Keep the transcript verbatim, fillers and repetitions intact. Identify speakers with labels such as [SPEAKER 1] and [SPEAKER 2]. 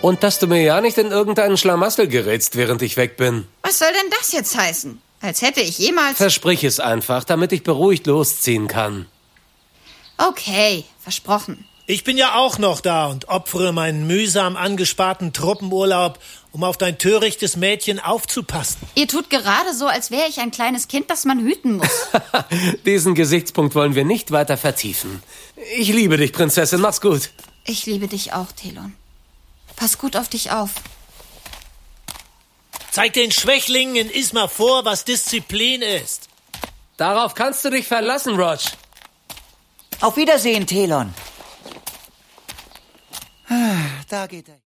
[SPEAKER 1] Und dass du mir ja nicht in irgendeinen Schlamassel gerätst, während ich weg bin.
[SPEAKER 2] Was soll denn das jetzt heißen? Als hätte ich jemals...
[SPEAKER 1] Versprich es einfach, damit ich beruhigt losziehen kann.
[SPEAKER 2] Okay, versprochen.
[SPEAKER 3] Ich bin ja auch noch da und opfere meinen mühsam angesparten Truppenurlaub, um auf dein törichtes Mädchen aufzupassen.
[SPEAKER 2] Ihr tut gerade so, als wäre ich ein kleines Kind, das man hüten muss.
[SPEAKER 1] Diesen Gesichtspunkt wollen wir nicht weiter vertiefen. Ich liebe dich, Prinzessin. Mach's gut.
[SPEAKER 2] Ich liebe dich auch, Telon. Pass gut auf dich auf.
[SPEAKER 3] Zeig den Schwächlingen in Ismar vor, was Disziplin ist.
[SPEAKER 1] Darauf kannst du dich verlassen, Roch.
[SPEAKER 4] Auf Wiedersehen, Telon. Da geht er.